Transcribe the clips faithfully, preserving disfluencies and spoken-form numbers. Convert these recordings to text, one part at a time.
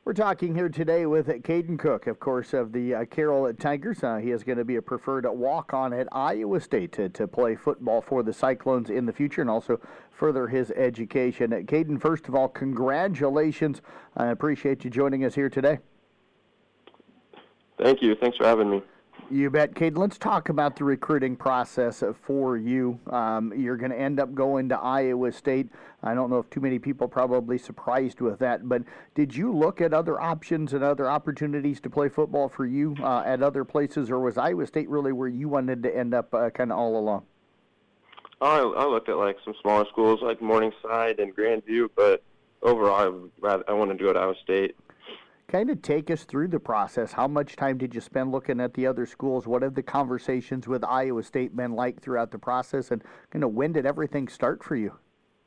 We're talking here today with Caden Cook, of course, of the uh, Carroll Tigers. Uh, he is going to be a preferred walk-on at Iowa State to, to play football for the Cyclones in the future and also further his education. Uh, Caden, first of all, congratulations. I appreciate you joining us here today. Thank you. Thanks for having me. You bet. Caden, let's talk about the recruiting process for you. Um, you're going to end up going to Iowa State. I don't know if too many people probably surprised with that, but did you look at other options and other opportunities to play football for you uh, at other places, or was Iowa State really where you wanted to end up uh, kind of all along? Oh, I, I looked at like some smaller schools like Morningside and Grandview, but overall I, rather, I wanted to go to Iowa State. Kind of take us through the process. How much time did you spend looking at the other schools? What have the conversations with Iowa State been like throughout the process? And kind of when did everything start for you?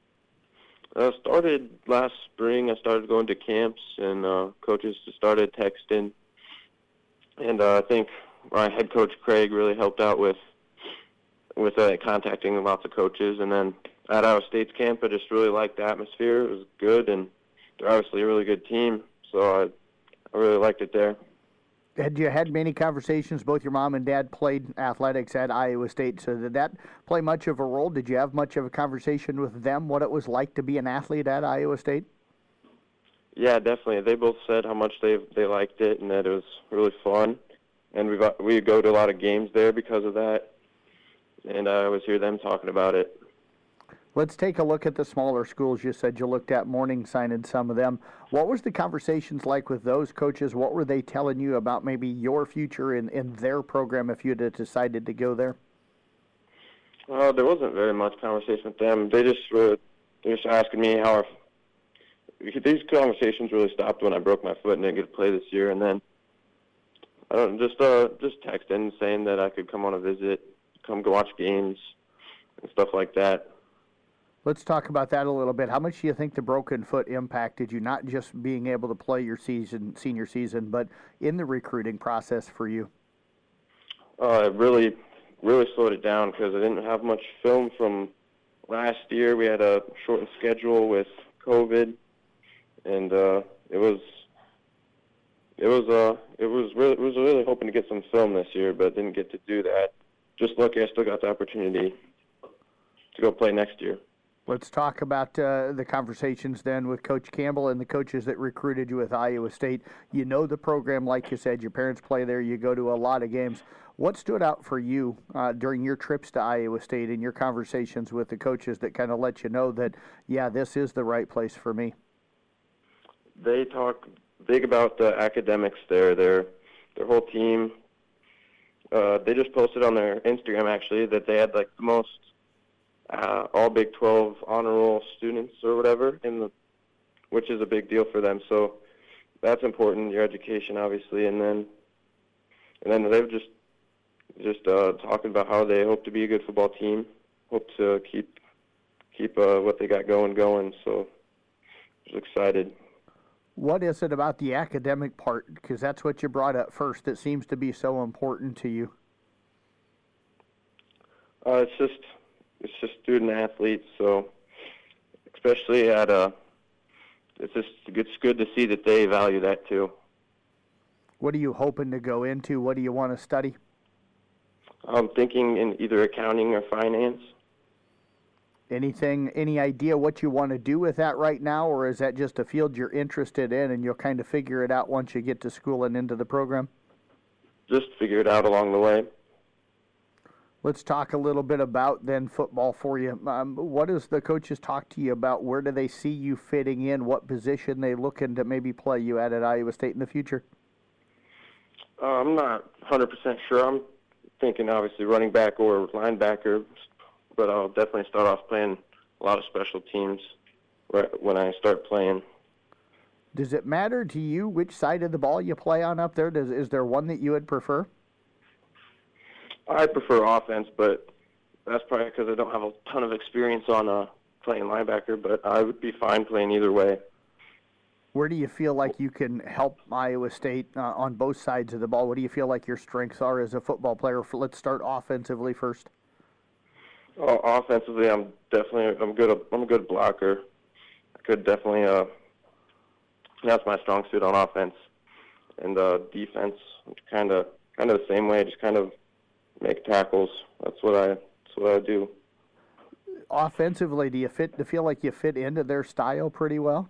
I started last spring. I started going to camps, and uh, coaches started texting. And uh, I think my head coach, Craig, really helped out with with uh, contacting lots of coaches. And then at Iowa State's camp, I just really liked the atmosphere. It was good, and they're obviously a really good team. So I I really liked it there. Had you had many conversations? Both your mom and dad played athletics at Iowa State, so did that play much of a role? Did you have much of a conversation with them, what it was like to be an athlete at Iowa State? Yeah, definitely. They both said how much they they liked it and that it was really fun. And we we go to a lot of games there because of that. And I always hear them talking about it. Let's take a look at the smaller schools. You said you looked at Morningside and some of them. What was the conversations like with those coaches? What were they telling you about maybe your future in, in their program if you had decided to go there? Well, there wasn't very much conversation with them. They just were they just asking me how our, these conversations really stopped when I broke my foot and didn't get to play this year. And then I don't just uh just texting saying that I could come on a visit, come go watch games and stuff like that. Let's talk about that a little bit. How much do you think the broken foot impacted you, not just being able to play your season, senior season, but in the recruiting process for you? Uh, it really, really slowed it down because I didn't have much film from last year. We had a shortened schedule with COVID, and uh, it was, it was, uh, it was really, it was really hoping to get some film this year, but didn't get to do that. Just lucky I still got the opportunity to go play next year. Let's talk about uh, the conversations then with Coach Campbell and the coaches that recruited you with Iowa State. You know the program, like you said, your parents play there, you go to a lot of games. What stood out for you uh, during your trips to Iowa State and your conversations with the coaches that kind of let you know that, yeah, this is the right place for me? They talk big about the academics there. Their, their whole team, uh, they just posted on their Instagram, actually, that they had, like, the most Uh, all Big twelve honor roll students or whatever, in the, which is a big deal for them. So that's important, your education, obviously. And then and then they've just just uh, talking about how they hope to be a good football team, hope to keep keep uh, what they got going going. So I was excited. What is it about the academic part, because that's what you brought up first, that seems to be so important to you? Uh, it's just It's just student athletes, so especially at a, it's just it's good to see that they value that too. What are you hoping to go into? What do you want to study? I'm thinking in either accounting or finance. Anything, any idea what you want to do with that right now, or is that just a field you're interested in and you'll kind of figure it out once you get to school and into the program? Just figure it out along the way. Let's talk a little bit about then football for you. Um, what does the coaches talk to you about? Where do they see you fitting in? What position they looking to maybe play you at at Iowa State in the future? Uh, I'm not one hundred percent sure. I'm thinking obviously running back or linebacker, but I'll definitely start off playing a lot of special teams right when I start playing. Does it matter to you which side of the ball you play on up there? Does, is there one that you would prefer? I prefer offense, but that's probably because I don't have a ton of experience on uh, playing linebacker, but I would be fine playing either way. Where do you feel like you can help Iowa State uh, on both sides of the ball? What do you feel like your strengths are as a football player? Let's start offensively first. Oh, offensively, I'm definitely I'm good. I'm a good blocker. I could definitely uh, That's my strong suit on offense. And uh, defense, kind of kind of the same way, just kind of make tackles. That's what I that's what I do. Offensively, do you fit? Do you feel like you fit into their style pretty well?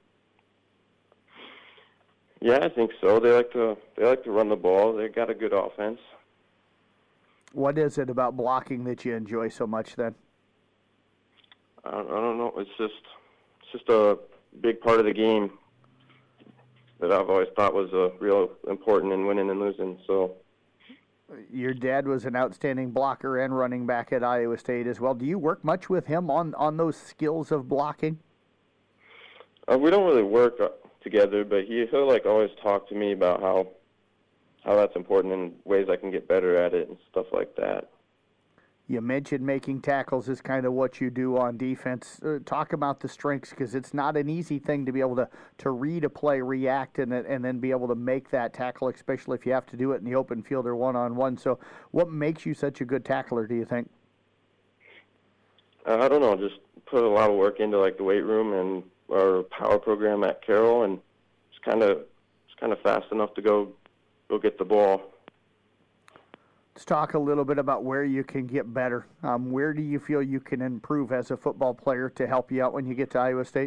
Yeah, I think so. They like to they like to run the ball. They got a good offense. What is it about blocking that you enjoy so much then? I don't, I don't know. It's just it's just a big part of the game that I've always thought was uh, real important in winning and losing. So. Your dad was an outstanding blocker and running back at Iowa State as well. Do you work much with him on, on those skills of blocking? Uh, we don't really work uh, together, but he, he'll like always talk to me about how how that's important and ways I can get better at it and stuff like that. You mentioned making tackles is kind of what you do on defense. Uh, talk about the strengths, because it's not an easy thing to be able to, to read a play, react, and, and then be able to make that tackle, especially if you have to do it in the open field or one-on-one. So what makes you such a good tackler, do you think? Uh, I don't know, just put a lot of work into like the weight room and our power program at Carroll, and it's kind of it's kind of fast enough to go go get the ball. Let's talk a little bit about where you can get better. Um, where do you feel you can improve as a football player to help you out when you get to Iowa State?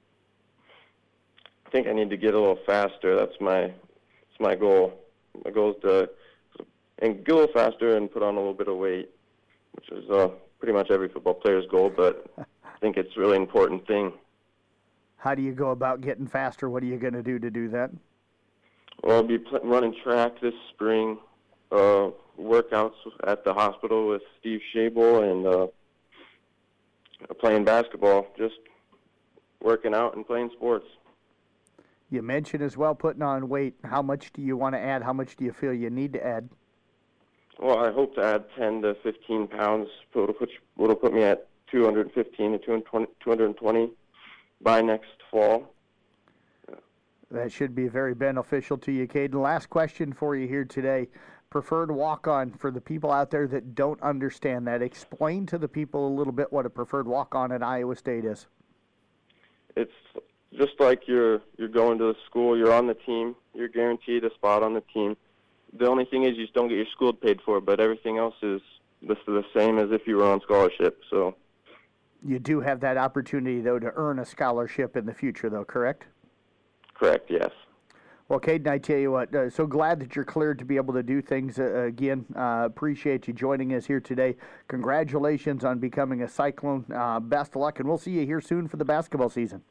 I think I need to get a little faster. That's my that's my goal. My goal is to and get a little faster and put on a little bit of weight, which is uh, pretty much every football player's goal, but I think it's a really important thing. How do you go about getting faster? What are you going to do to do that? Well, I'll be pl- running track this spring. Uh, workouts at the hospital with Steve Schabel, and uh, playing basketball, just working out and playing sports. You mentioned as well putting on weight. How much do you want to add? How much do you feel you need to add? Well, I hope to add ten to fifteen pounds. It'll put, it'll put me at two hundred fifteen to two hundred twenty by next fall. That should be very beneficial to you, Caden. Last question for you here today. Preferred walk-on, for the people out there that don't understand that, explain to the people a little bit what a preferred walk-on at Iowa State is. It's just like you're you're going to the school, you're on the team, you're guaranteed a spot on the team. The only thing is you just don't get your school paid for, but everything else is the, the same as if you were on scholarship. So you do have that opportunity, though, to earn a scholarship in the future, though, correct? Correct, yes. Well, Caden, I tell you what, uh, so glad that you're cleared to be able to do things uh, again. Uh, appreciate you joining us here today. Congratulations on becoming a Cyclone. Uh, best of luck, and we'll see you here soon for the basketball season.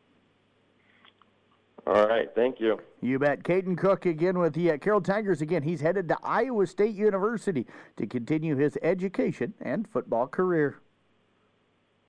All right, thank you. You bet. Caden Cook again with the uh, Carroll Tigers. Again, he's headed to Iowa State University to continue his education and football career.